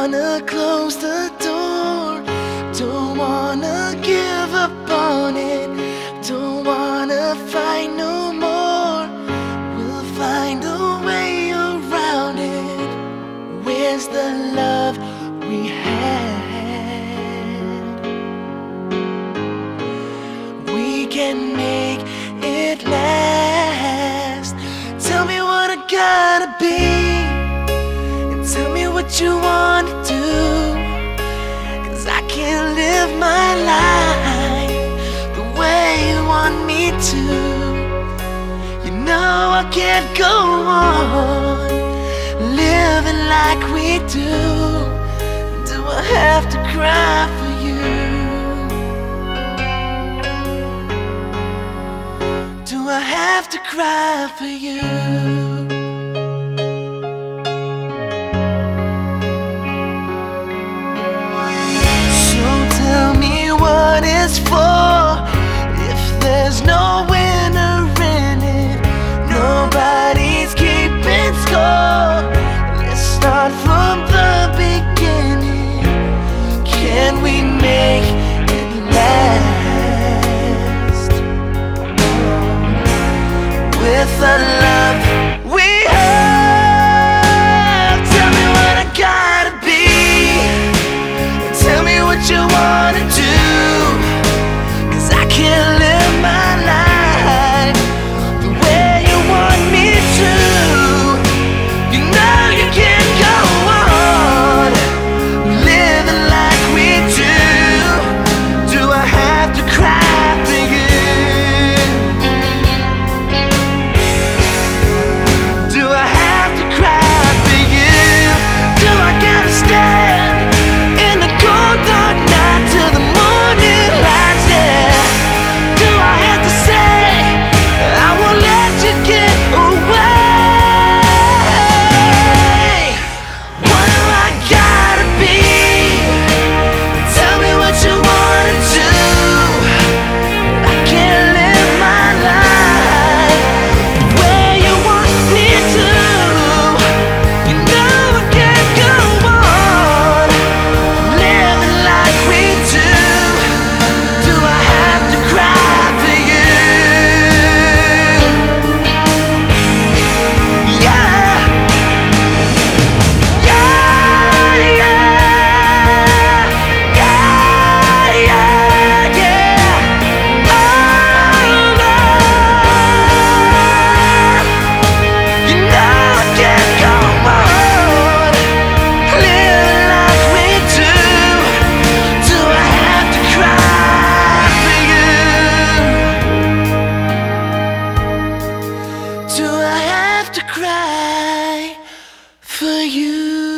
wanna close the door, don't wanna give up on it, don't wanna fight no more. We'll find a way around it. Where's the love we had? We can make it last. Tell me what I gotta be, tell me what you want to do, 'cause I can't live my life the way you want me to. You know I can't go on living like we do. Do I have to cry for you? Do I have to cry for you? What it's for, if there's no winner in it, nobody's keeping score. Let's start from the beginning. Can we make it last with the love we have? Tell me what I gotta be, tell me what you wanna do, can't live my life the way you want me to. You know you can't go on living like we do. Do I have to cry for you? Do I have to cry for you? Do I gotta stand in the cold dark night till the morning lights? Yeah. To cry for you.